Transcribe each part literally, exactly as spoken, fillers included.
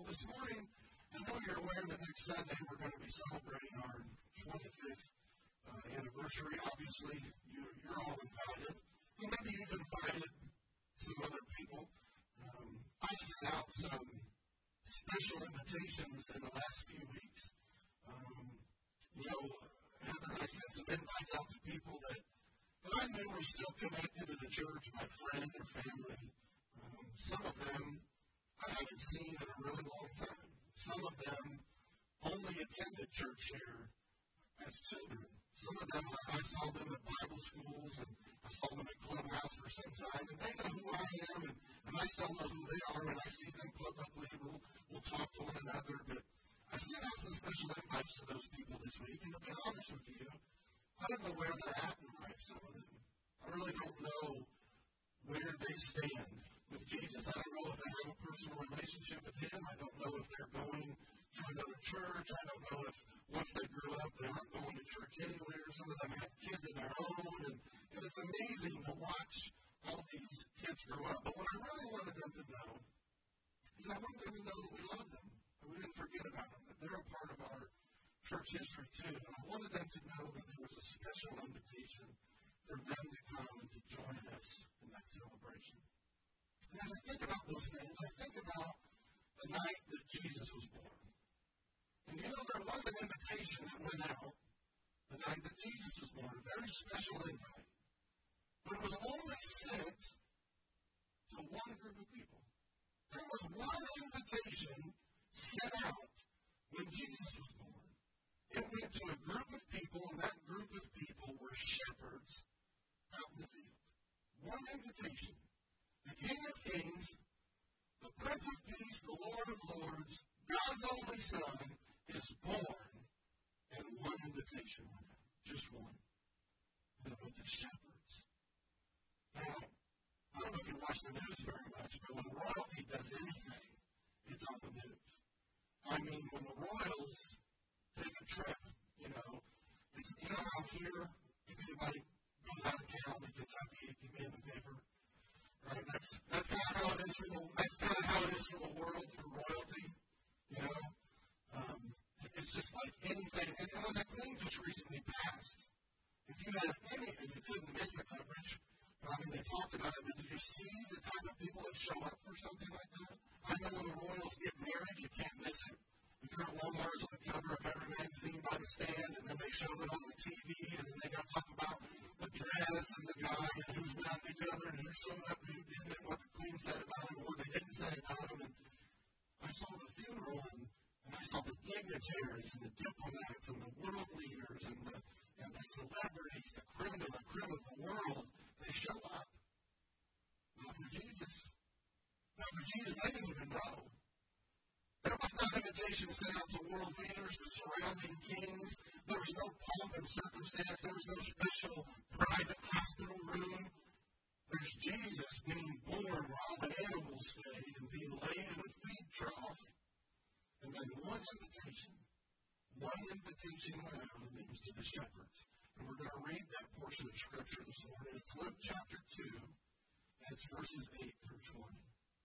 this morning, I know you're aware that next Sunday we're going to be celebrating our twenty-fifth uh, anniversary. Obviously, you, you're all invited. Well, maybe you've invited some other people. Um, I sent out some special invitations in the last few weeks. Um, you know, Heather and I sent some invites out to people that, that I knew were still connected to the church by friend or family. Um, some of them I haven't seen in a really long time. Some of them only attended church here as children. Some of them, I saw them at Bible schools, and I saw them at Clubhouse for some time, and they know who I am, and, and I still know who they are, and I see them publicly. We'll, we'll talk to one another, but I sent out some special invites to those people this week, and to be honest with you, I don't know where they're at in life, some of them. I really don't know where they stand with Jesus. I don't know if they have a personal relationship with Him. I don't know if they're going to another church. I don't know if once they grew up, they aren't going to church anywhere. Some of them have kids of their own, and, and it's amazing to watch all these kids grow up. But what I really wanted them to know is I wanted them to know that we love them, and we didn't forget about them, that they're a part of our church history too. And I wanted them to know that there was a special invitation for them to come and to join us in that celebration. And as I think about those things, I think about the night that Jesus was born. And you know, there was an invitation that went out the night that Jesus was born, a very special invite. But it was only sent to one group of people. There was one invitation sent out when Jesus was born. It went to a group of people, and that group of people were shepherds out in the field. One invitation. The King of Kings, the Prince of Peace, the Lord of Lords, God's only Son, is born, and one invitation went out. Just one. And it went to shepherds. Now, I don't know if you watch the news very much, but when royalty does anything, it's on the news. I mean, when the royals take a trip, you know, it's, you know how here, if anybody goes out of town to Kentucky, it can be in the paper. Right? That's that's kind of how it is for the that's kind of how it is for the world, for royalty. You know, um, it's just like anything. And when the Queen just recently passed, if you had any, and you couldn't miss the coverage. I mean, they talked about it, but did you see the type of people that show up for something like that? I know when the royals get married, you can't miss it. If you're at Walmart, it's on the cover of every magazine by the stand, and then they show it on the T V, and then they got to talk about the dress and the guy and who's mad at each other and who showed up and who didn't and what the Queen said about him and what they didn't say about him. And I saw the funeral, and, and I saw the dignitaries and the diplomats and the world leaders and the, and the celebrities, the creme of the creme of the world. They show up. Not for Jesus. Not for Jesus. They didn't even know. There was no invitation sent out to world leaders, to surrounding kings. There was no pomp and circumstance. There was no special private hospital room. There's Jesus being born where all the animals stayed and being laid in a feed trough. And then one invitation. One invitation went out, and it was to the shepherds. And we're going to read that portion of Scripture this morning. It's Luke chapter two, and it's verses eight through twenty.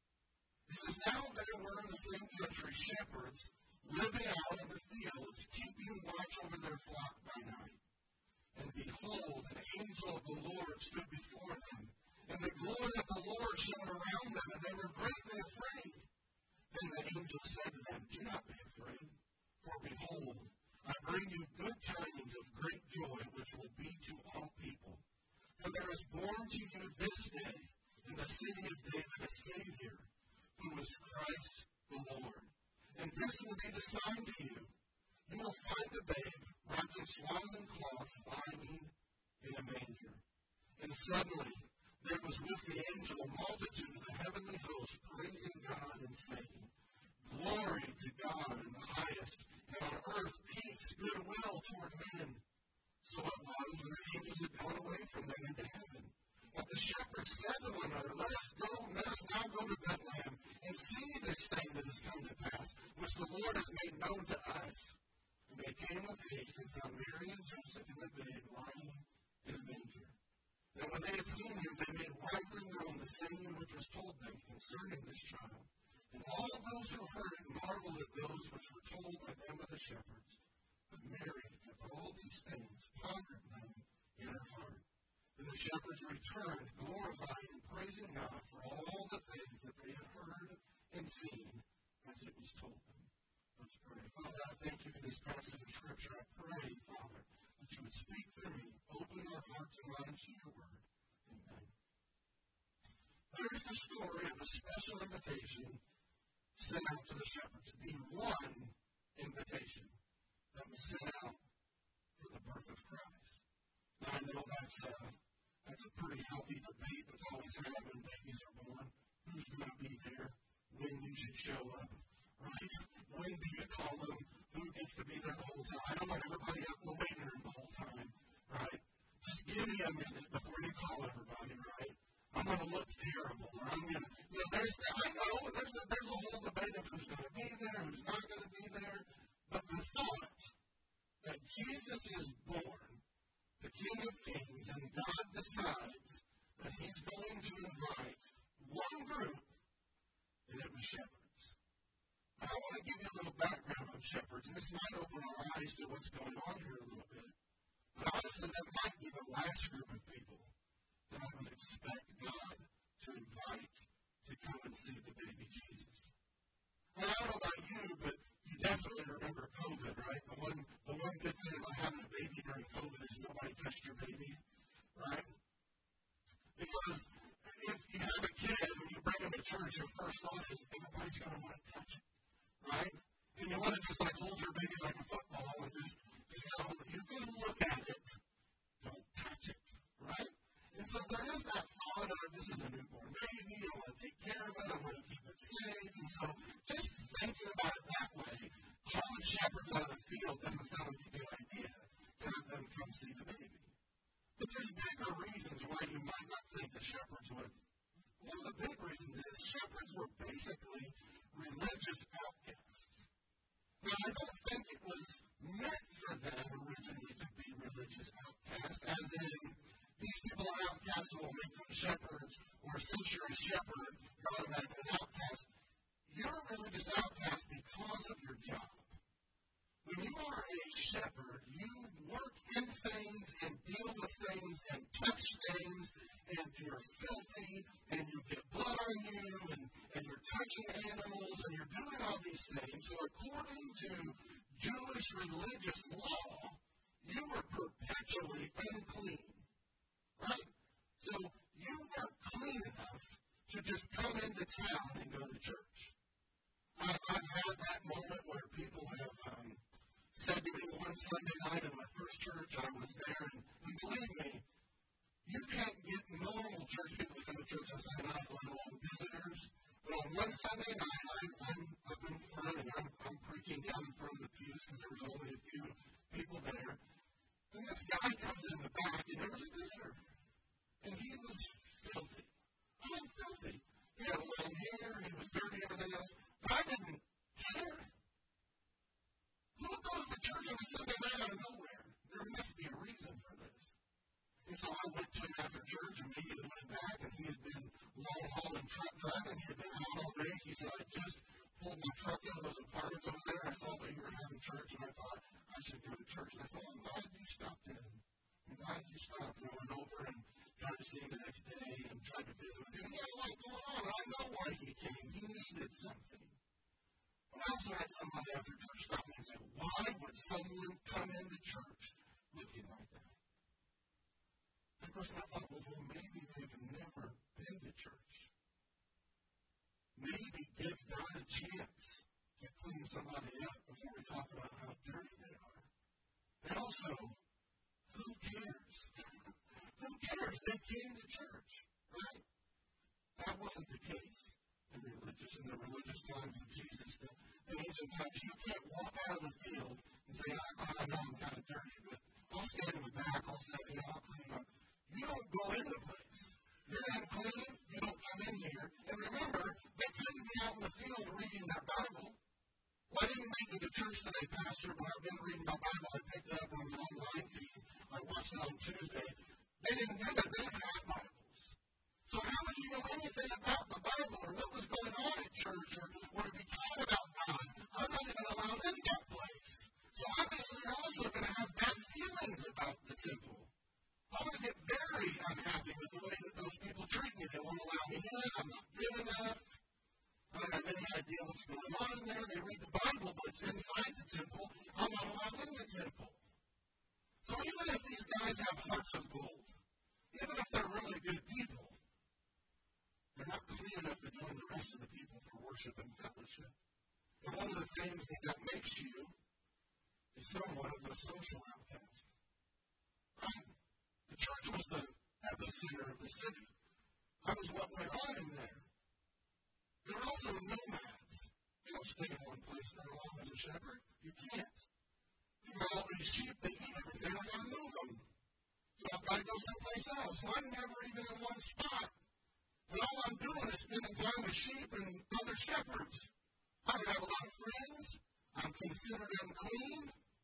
It says, now there were in the same country shepherds living out in the fields, keeping watch over their flock by night. And behold, an angel of the Lord stood before them, and the glory of the Lord shone around them, and they were greatly afraid. Then the angel said to them, do not be afraid, for behold, I bring you good tidings of great joy, which will be to all people. For there is born to you this day in the city of David a Savior, who is Christ the Lord. And this will be the sign to you. You will find a babe wrapped in swaddling cloths lying in a manger. And suddenly there was with the angel a multitude of the heavenly host praising God and saying, glory to God in the highest, and on earth peace, goodwill toward men. So it was when the angels had gone away from them into heaven. But the shepherds said to one another, let us go, let us now go to Bethlehem and see this thing that has come to pass, which the Lord has made known to us. And they came with haste and found Mary and Joseph and the babe lying in a manger. Now when they had seen him, they made widely known the saying which was told them concerning this child. And all those who heard it marveled marveled at those which were told by them of the shepherds. But Mary kept all these things, pondered them in her heart. And the shepherds returned, glorifying and praising God for all the things that they had heard and seen as it was told them. Let's pray. Father, I thank you for this passage of Scripture. I pray, Father, that you would speak through me, open our hearts and minds to your word. Amen. There's the story of a special invitation sent out to the shepherds. The one invitation that was sent out for the birth of Christ. Now, I know that's a, that's a pretty healthy debate that's always had when babies are born. Who's going to be there? When you should show up? Right? When do you call them? Who gets to be there the whole time? I don't want everybody up in the waiting room the whole time. Right? Just give me a minute before you call everybody, right? I'm going to look terrible. Or I'm going to, you know, there's the, I know there's a, there's a whole debate of who's going to be there, who's not going to be there. But the thought that Jesus is born, the King of Kings, and God decides that he's going to invite one group, and it was shepherds. Now, I want to give you a little background on shepherds, and this might open our eyes to what's going on here a little bit. But honestly, that might be the last group of people that I would expect God to invite to come and see the baby Jesus. Well, I don't know about you, but you definitely remember COVID, right? The one, the one good thing about having a baby during COVID is nobody touched your baby, right? Because if you have a kid and you bring him to church, your first thought is everybody's going to want to touch it, right? And you want to just like hold your baby like a football and just, just you know, you're going to look at it, don't touch it, right? And so there is that thought of this is a newborn baby, I want to take care of it, I want to keep it safe. And so just thinking about it that way, calling shepherds out of the field doesn't sound like a good idea to have them come see the baby. But there's bigger reasons why you might not think the shepherds would. One of the big reasons is shepherds were basically religious outcasts. Now, I don't think it was meant for them originally to be religious outcasts, as in these people are outcasts who will make them shepherds, or since you're a shepherd, you're automatically an outcast. You're a religious outcast because of your job. When you are a shepherd, you work in things and deal with things and touch things, and you're filthy, and you get blood on you, and, and you're touching animals, and you're doing all these things. So according to Jewish religious law, you were perpetually unclean. Right? So you weren't clean enough to just come into town and go to church. I, I've had that moment where people have um, said to me one Sunday night in my first church, I was there, and, and believe me, you can't get normal church people to come to church on Sunday night, let alone visitors. But on one Sunday night, I'm, I'm up in front, and I'm, I'm preaching down in front of the pews because there was only a few people there. And this guy comes in the back, and there was a visitor. And he was filthy. I'm filthy. He had long hair, and he was dirty and everything else. But I didn't care. Who goes to church on a Sunday night out of nowhere? There must be a reason for this. And so I went to him after church, and immediately went back, and he had been long-hauling truck driving. He had been out all day. He said, I just pulled my truck into those apartments over there. I saw that you were having church, and I thought I should go to church. And I thought, I'm glad you stopped in. I'm glad you stopped. And I went over and tried to see him the next day and tried to visit with him. He had a lot going on. I know why he came. He needed something. But I also had somebody after church stop me and say, why would someone come into church looking like that? And of course, my thought was, well, maybe they've never been to church. Maybe give God a chance to clean somebody up before we talk about how dirty they are. And also, who cares? Who cares? They came to church, right? That wasn't the case in religious, in the religious times of Jesus. The, the ancient times, you can't walk out of the field and say, I, I know I'm kind of dirty, but I'll stand in the back, I'll set you, I'll clean up. You don't go in the place. You're unclean, you don't come in here. And remember, they couldn't be out in the field reading their Bible. Well, I didn't make it to church today, Pastor, but I've been reading my Bible. I picked it up on the online feed. I watched it on Tuesday. They didn't do that. They didn't have Bibles. So how would you know anything about the Bible or what was going on at church or, or to be taught about God? I in there, they read the Bible, but it's inside the temple. I'm not allowed in the temple. So even if these guys have hearts of gold, even if they're really good people, they're not clean enough to join the rest of the people for worship and fellowship. And one of the things that, that makes you is somewhat of a social outcast. Right? The church was the epicenter of the city. That was what went on in there. There were also nomads. You don't stay in one place very long as a shepherd. You can't. You've got all these sheep, they eat everything, I've got to move them. So I've got to go someplace else. So I'm never even in one spot. And all I'm doing is spending time with sheep and other shepherds. I don't have a lot of friends. I'm considered unclean.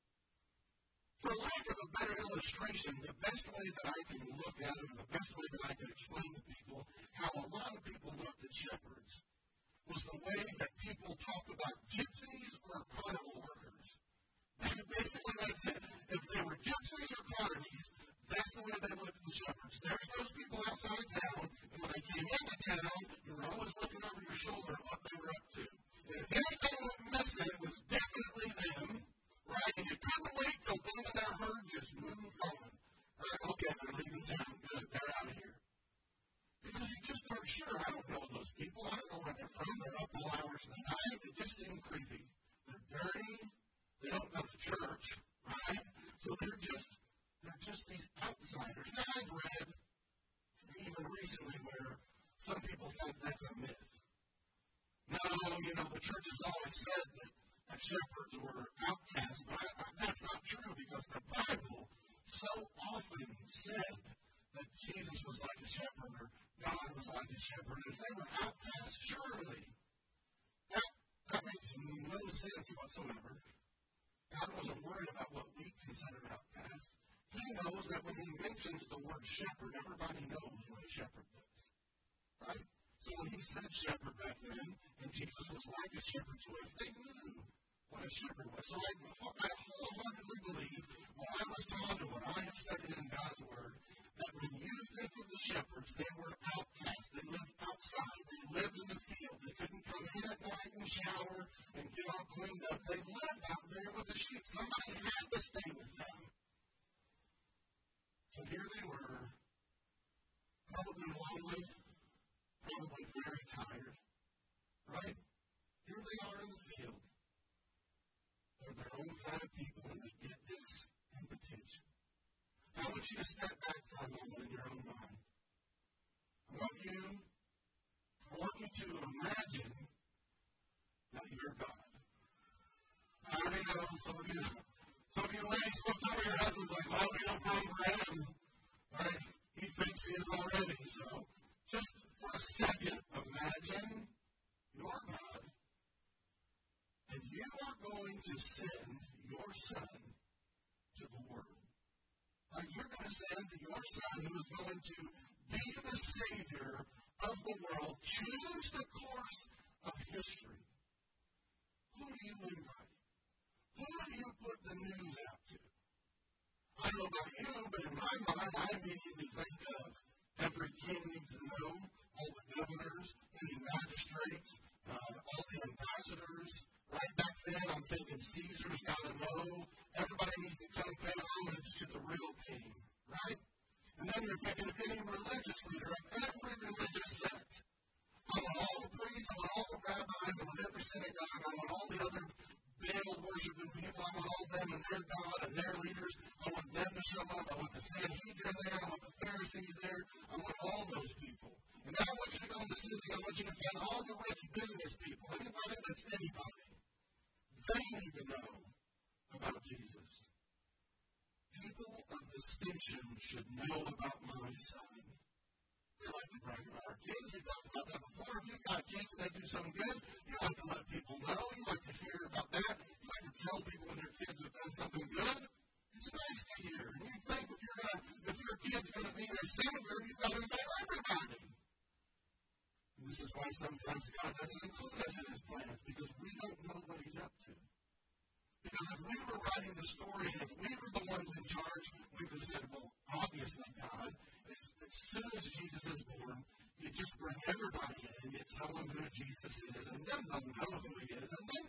For lack of a better illustration, the best way that I can look at it, or the best way that I can explain to people how a lot of people looked at shepherds was the way that people talk about gypsies or carnival workers. Basically, that's it. If they were gypsies or carnies, that's the way they looked at the shepherds. There's those people outside of town, and when they came into town, you were always looking over your shoulder at what they were up to. And if anything went missing, it was definitely them, right? And you couldn't wait till them and their herd just moved on. Right? Okay, they're leaving town. Good, they're out of here. Because you just aren't sure. I don't know those people. I don't know where they're from. They're up all hours of the night. They just seem creepy. They're dirty. They don't go to church, right? So they're just they're just these outsiders. Now I've read even recently where some people think that's a myth. No, you know, the church has always said that, that shepherds were outcasts, but I, I, that's not true because the Bible so often said that Jesus was like a shepherd or God was like a shepherd. If they were outcasts, surely that, that makes no sense whatsoever. God wasn't worried about what we consider outcasts. He knows that when he mentions the word shepherd, everybody knows what a shepherd does. Right? So when he said shepherd back then, and Jesus was like a shepherd to us, they knew what a shepherd was. So I, I wholeheartedly believe what I was taught and what I have studied in God's word, that when you think of the shepherds, they were outcasts. They lived outside. They lived in the field. They couldn't come in at night and shower and get all cleaned up. They lived out there with the sheep. Somebody had to stay with them. So here they were, probably lonely, probably very tired, right? Here they are in the field. They're their own kind of people, and they get this invitation. I want you to step back for a moment in your own mind. I want you, I want you to imagine that you're God. I already know some of you, some of you ladies looked over your husband's like, well, we don't problem for him. Right? He thinks he is already. So just for a second, imagine you're God, and you are going to send your son to the world. Like you're going to send your son who is going to be the Savior of the world, change the course of history. Who do you invite? Who do you put the news out to? I don't know about you, but in my mind, I immediately think of every king needs to know, all the governors, any magistrates, uh, all the ambassadors. Right back then, I'm thinking Caesar's got to know. Everybody needs to come pay homage to the real king, right? And then you're thinking of any religious leader of every religious sect. I want all the priests, I want all the rabbis, I want every synagogue, I want all the other Baal worshiping people, I want all them and their God and their leaders. I want them to show up. I want the Sanhedrin there. I want the Pharisees there. I want all those people. And then I want you to go in the city. I want you to find all the rich business people, anybody that's anybody. They need to know about Jesus. People of distinction should know about my son. We like to brag about our kids. We talked about that before. If you've got kids and they do something good, you like to let people know. You like to hear about that. You like to tell people when your kids have done something good. It's nice to hear. And you think if, you're gonna, if your kid's going to be their savior, you've got to invite everybody. And this is why sometimes God doesn't include us in his plans, because we don't know what he's up to. Because if we were writing the story, and if we were the ones in charge, we would have said, well, obviously, God, as, as soon as Jesus is born, you just bring everybody in, and you tell them who Jesus is, and then they'll know who he is, and then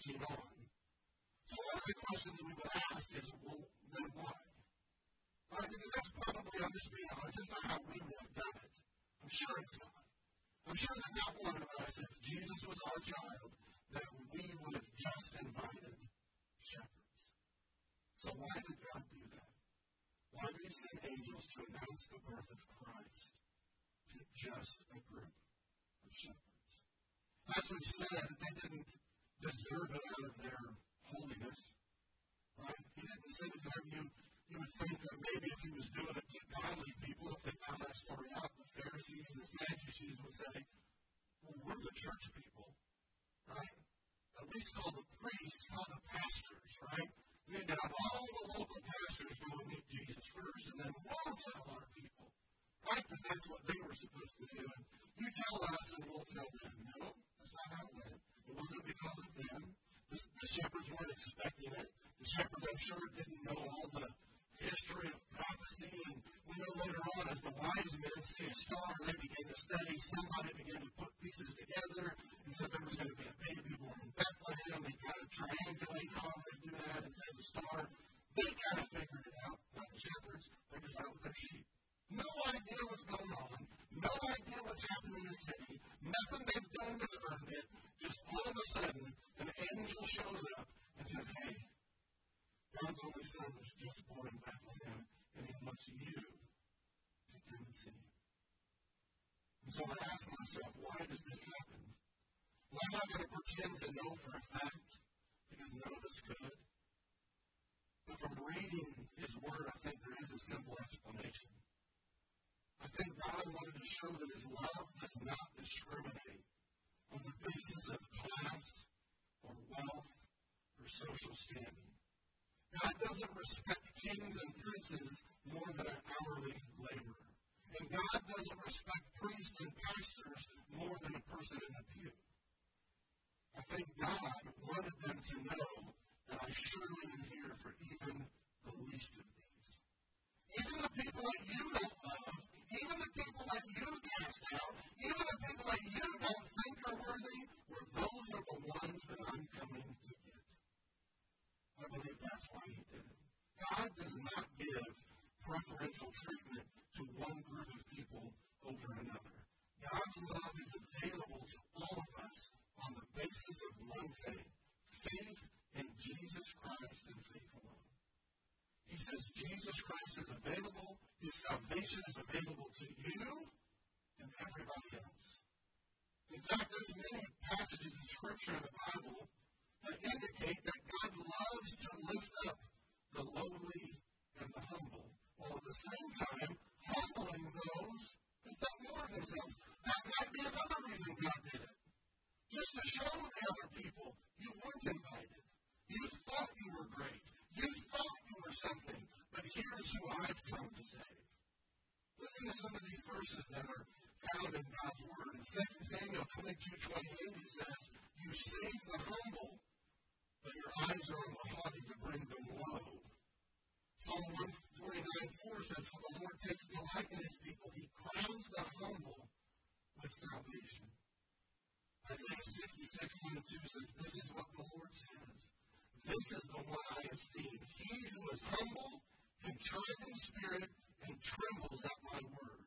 marching on. So one of the questions we would ask is, well, then why? Right? Because that's probably, I'm just being honest, it's not how we would have done it. I'm sure it's not. I'm sure that not one of us, if Jesus was our child, that we would have just invited shepherds. So why did God do that? Why did he send angels to announce the birth of Christ to just a group of shepherds? As we've said, they didn't deserve it out of their holiness. Right? He didn't send it to them. You, you would think that maybe if he was doing it to godly people, if they found that story out, the Pharisees and the Sadducees would say, well, we're the church people. Right? At least call the priests, call the pastors, right? We need to have all the local pastors go and meet Jesus first, and then we'll tell our people. Right? Because that's what they were supposed to do. And you tell us and we'll tell them. No, that's not how it went. It wasn't because of them. The, the shepherds weren't expecting it. The shepherds, I'm sure, didn't know all the history of prophecy. And we know later on, as the wise men see a star, they begin to study. Somebody began to put pieces together and said there was going to be a baby born in Bethlehem. They kind of triangulate how they do that and say the star. They kind of figured it out. Not the shepherds. They're just out with their sheep. No idea what's going on. No idea what's happening in the city. Nothing they've done that's earned it. Just all of a sudden, an angel shows up and says, hey, God's only son was just born in Bethlehem, and he wants you to come and see him. And so I ask myself, why does this happen? Well, I'm not going to pretend to know for a fact, because none of us could. But from reading his word, I think there is a simple explanation. I think God wanted to show that his love does not discriminate on the basis of class or wealth or social standing. God doesn't respect kings and princes more than an hourly laborer. And God doesn't respect priests and pastors more than a person in a pew. I think God wanted them to know that I surely am here for even the least of these. Even the people that you don't love, even the people that you cast out, even the people that you don't think are worthy, well, those are the ones that I'm coming to get. I believe that's why he did it. God does not give preferential treatment to one group of people over another. God's love is available to all of us on the basis of one thing, faith in Jesus Christ and faith alone. He says Jesus Christ is available, his salvation is available to you and everybody else. In fact, there's many passages in Scripture in the Bible that indicate that God loves to lift up the lowly and the humble, while at the same time humbling those who think more of themselves. That might be another reason God did it. Just to show the other people you weren't invited. You thought you were great. You thought you were something. But here's who I've come to save. Listen to some of these verses that are found in God's Word. In Second Samuel twenty-two twenty-eight, it says, you save the humble, but your eyes are on the haughty to bring them low. Psalm one forty-nine four says, for the Lord takes delight in his people. He crowns the humble with salvation. Isaiah sixty-six one and two says, this is what the Lord says. This is the one I esteem. He who is humble, contrite in spirit, and trembles at my word.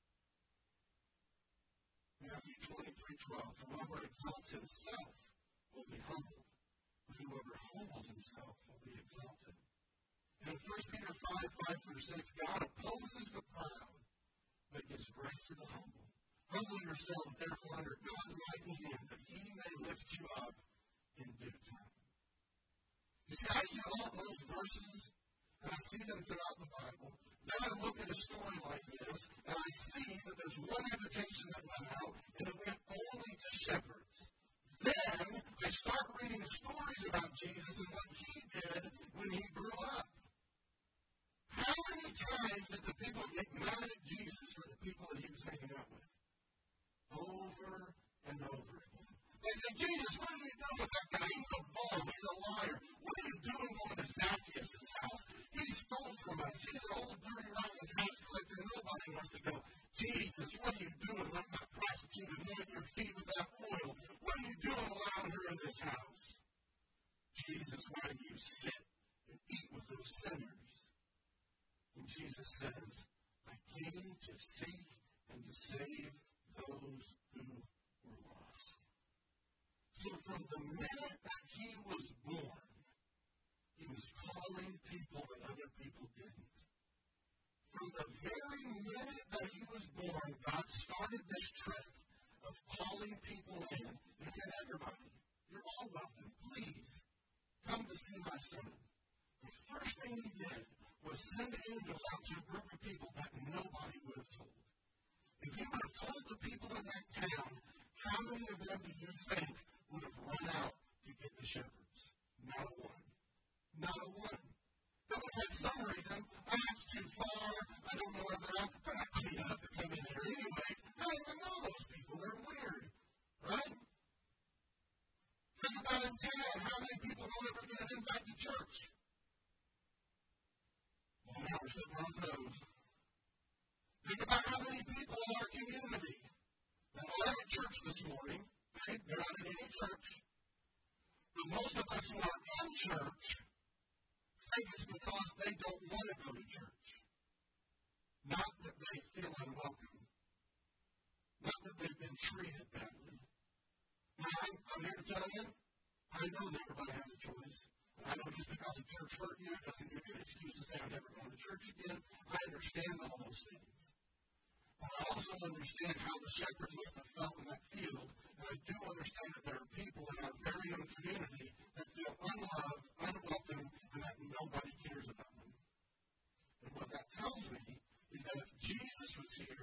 Matthew twenty-three twelve, whoever exalts himself will be humbled, but whoever humbles himself will be exalted. And in First Peter five five through six, God opposes the proud, but gives grace to the humble. Humble yourselves, therefore, under God's mighty hand, that he may lift you up in due time. You see, I see all those verses, and I see them throughout the Bible. Then I look at a story like this, and I see that there's one invitation that went out, and it went only to shepherds. Then I start reading stories about Jesus and what he did when he grew up. How many times did the people get mad at Jesus for the people that he was hanging out with? Over and over again. They said, Jesus, what are you doing with that guy? He's a bum. He's a liar. What are you doing going to Zacchaeus' house? He stole from us. He's an old, dirty, rotten tax collector. Nobody wants to go. Jesus, what are you doing letting that prostitute anoint your feet with that oil? What are you doing allowing her in this house? Jesus, why do you sit and eat with those sinners? And Jesus says, I came to seek and to save those who were lost. So from the minute that he was born, he was calling people that other people didn't. From the very minute that he was born, God started this trick of calling people in and said, everybody, you're all welcome. Please, come to see my son. The first thing he did was send angels out to a group of people that nobody would have told. If he would have told the people in that town, how many of them do you think would have run out to get the shepherds? Not a one. Not a one. They would have had some reason. Oh, it's too far. I don't know where they're at. They're not clean enough to come in here anyways. I don't even know those people. They're weird. Right? Think about in town. How many people don't ever get an invite to church? Well, now we're sitting on toes. Think about how many people in our community that are at church this morning. Okay? They're not at any church. But most of us who are in church think it's because they don't want to go to church. Not that they feel unwelcome. Not that they've been treated badly. Now, I'm, I'm here to tell you, I know that everybody has a choice. And I know just because a church hurt you, it doesn't give you an excuse to say, I'm never going to church again. I understand all those things. But I also understand how the shepherds must have felt in that field. And I do understand that there are people in our very own community that feel unloved, unwelcome, and that nobody cares about them. And what that tells me is that if Jesus was here,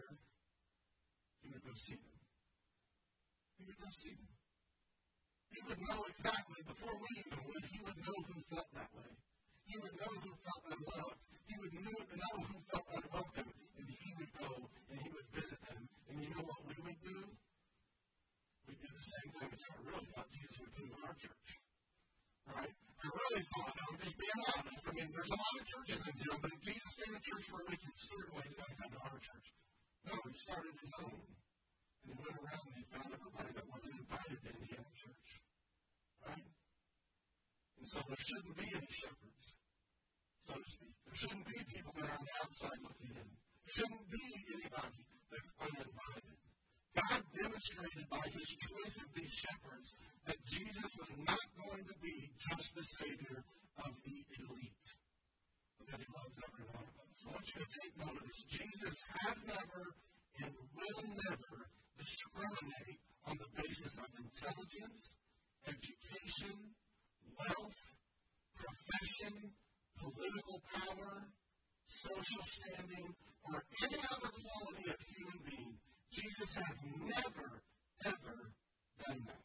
he would go see them. He would go see them. He would know exactly, before we even would, he would know who felt that way. He would know who felt unloved. He would know, know who felt unwelcome. And he would go and he would visit them. And you know what we would do? We'd do the same thing. So I really thought Jesus would come to our church. Right? I really thought, I'm just being honest. I mean, there's a lot of churches in town, but if Jesus came to church for a week, he certainly is going to come to our church. No, he started his own. And he went around and he found everybody that wasn't invited to Indiana church. Right? And so there shouldn't be any shepherds, so to speak. There shouldn't be people that are on the outside looking in. There shouldn't be anybody that's uninvited. God demonstrated by his choice of these shepherds that Jesus was not going to be just the Savior of the elite, but that he loves every one of us. So I want you to take note of this. Jesus has never and will never discriminate on the basis of intelligence, education, wealth, profession, political power, social standing, or any other quality of human being. Jesus has never, ever done that.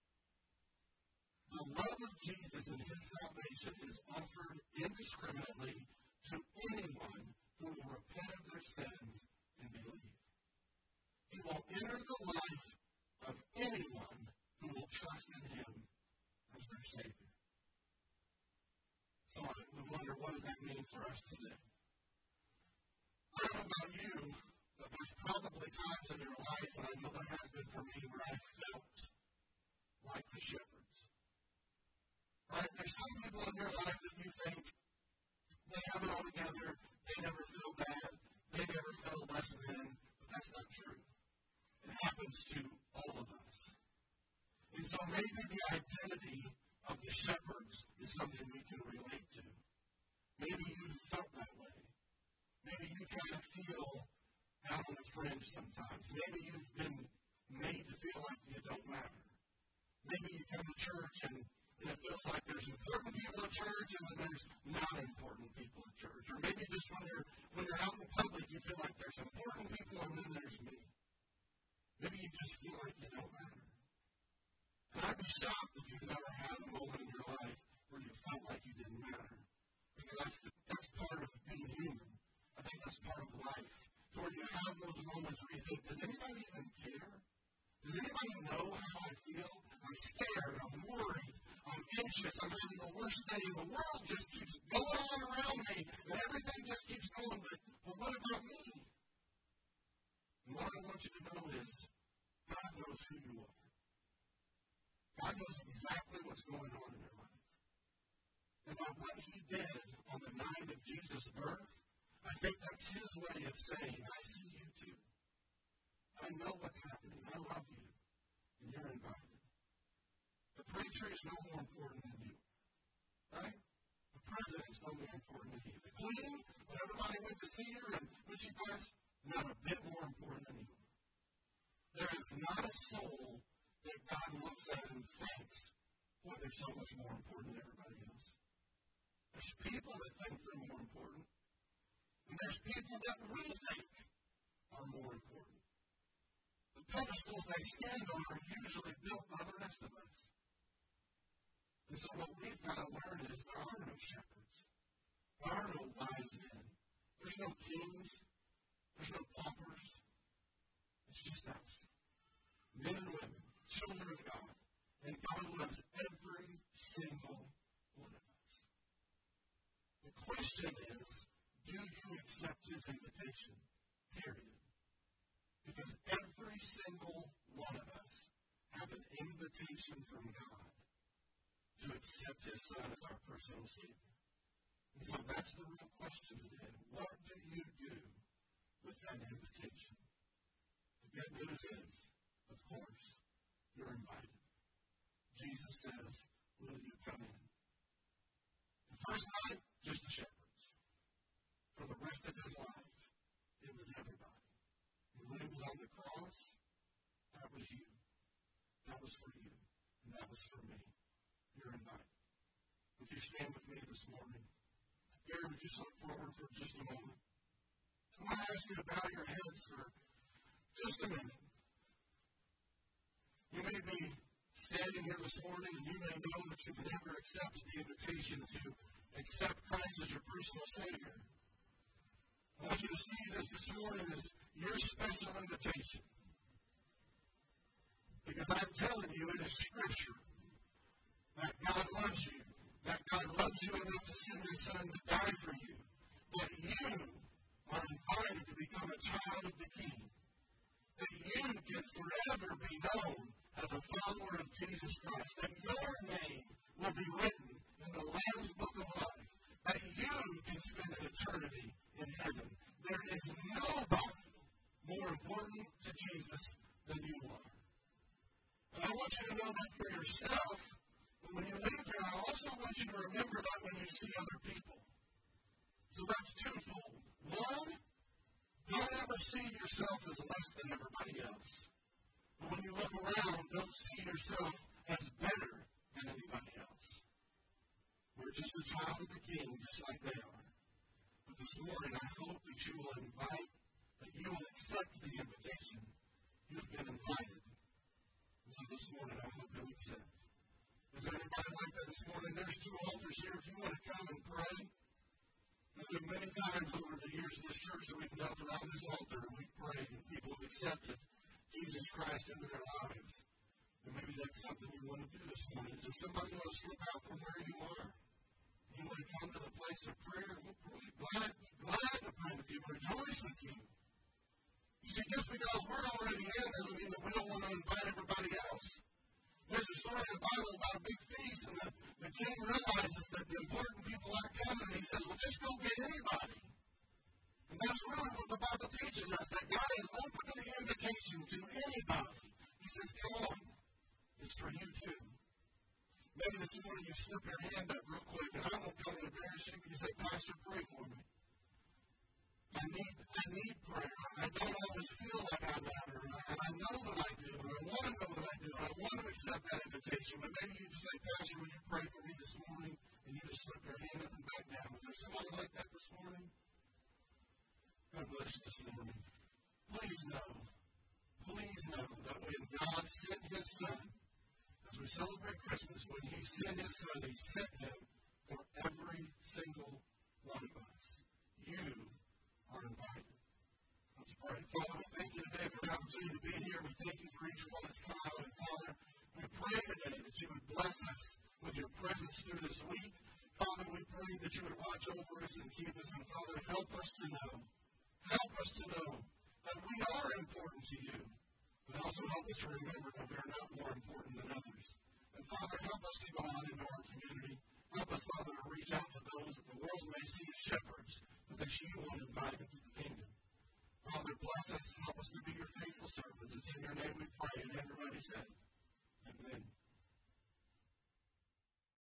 The love of Jesus and his salvation is offered indiscriminately to anyone who will repent of their sins and believe. He will enter the life of anyone who will trust in him as their Savior. So we wonder, what does that mean for us today? I don't know about you, but there's probably times in your life, and I know there has been for me, where I felt like the shepherds. Right? There's some people in your life that you think they have it all together, they never feel bad, they never feel less than, but that's not true. It happens to all of us. And so maybe the identity of the shepherds is something we can relate to. Maybe you felt that way. Maybe you kind of feel out on the fringe sometimes. Maybe you've been made to feel like you don't matter. Maybe you come to church and, and it feels like there's important people at church and then there's not important people at church. Or maybe just when you're when you're out in public, you feel like there's important people and then there's me. Maybe you just feel like you don't matter. And I'd be shocked if you've never had a moment in your life where you felt like you didn't matter. Because I think that's part of being human. I think that's part of life. To where you have those moments where you think, does anybody even care? Does anybody know how I feel? I'm scared. I'm worried. I'm anxious. I'm having the worst day. And the world just keeps going on around me. And everything just keeps going. But, but what about me? And what I want you to know is, God knows who you are. God knows exactly what's going on in your life. and by what he did on the night of Jesus' birth, I think that's his way of saying, I see you too. I know what's happening. I love you. And you're invited. The preacher is no more important than you. Right? The president is no more important than you. The queen, when everybody went to see her and when she passed, not a bit more important than you. There is not a soul that God looks at and thinks, boy, they're so much more important than everybody else. There's people that think they're more important. And there's people that we think are more important. The pedestals they stand on are usually built by the rest of us. And so what we've got to learn is there are no shepherds. There are no wise men. There's no kings. There's no paupers. It's just us. Men and women, children of God. And God loves every single one of us. The question is, do you accept his invitation? Period. Because every single one of us have an invitation from God to accept his son as our personal Savior. And so that's the real question today. What do you do with that invitation? The good news is, of course, you're invited. Jesus says, will you come in? The first night, just the shepherds. For the rest of his life, it was everybody. And when he was on the cross, that was you. That was for you. And that was for me. You're invited. Would you stand with me this morning? Gary, would you look forward for just a moment? I want to ask you to bow your heads for just a minute. You may be standing here this morning and you may know that you've never accepted the invitation to accept Christ as your personal Savior. I want you to see this this morning as your special invitation. Because I'm telling you, it is Scripture that God loves you, that God loves you enough to send his son to die for you, that you are invited to become a child of the King, that you can forever be known as a follower of Jesus Christ, that your name will be written in the Lamb's Book of Life, that you can spend an eternity in heaven. There is nobody more important to Jesus than you are. And I want you to know that for yourself. But when you leave here, I also want you to remember that when you see other people. So that's twofold. One, don't ever see yourself as less than everybody else. But when you look around, don't see yourself as better than anybody else. We're just a child of the King, just like they are. But this morning, I hope that you will invite, that you will accept the invitation. You've been invited. And so this morning, I hope you'll accept. Is there anybody like that this morning? There's two altars here. If you want to come and pray, there's been many times over the years in this church that we've knelt around this altar and we've prayed and people have accepted Jesus Christ into their lives. And maybe that's something you want to do this morning. Is there somebody who want to slip out from where you are? You want to come to the place of prayer? We'll be glad, glad to pray with you, rejoice with you. You see, just because we're already in doesn't mean that we don't want to invite everybody else. There's a story in the Bible about a big feast, and the, the king realizes that the important people aren't coming, and he says, well, just go get anybody. And that's really what the Bible teaches us, that God is open to the invitation to anybody. He says, come on, it's for you too. Maybe this morning you slip your hand up real quick, and I won't come and embarrass you, but you say, Pastor, pray for me. I need, I need prayer. I don't always feel like I matter, and I, and I know that I do, and I want to know that I do, and I want to accept that invitation, but maybe you just say, Pastor, would you pray for me this morning, and you just slip your hand up and back down. Is there somebody like that this morning? God bless you this morning. Please know, please know that when God sent his son, as we celebrate Christmas, when he sent his son, he sent him for every single one of us. You are invited. Let's pray. Father, we thank you today for the opportunity to be here. We thank you for each one that's come out. And Father, we pray today that you would bless us with your presence through this week. Father, we pray that you would watch over us and keep us. And Father, help us to know, help us to know that we are important to you. But also help us to remember that we are not more important than others. And Father, help us to go on into our community. Help us, Father, to reach out to those that the world may see as shepherds, but that you want invited to the kingdom. Father, bless us and help us to be your faithful servants. It's in your name we pray, and everybody said, amen.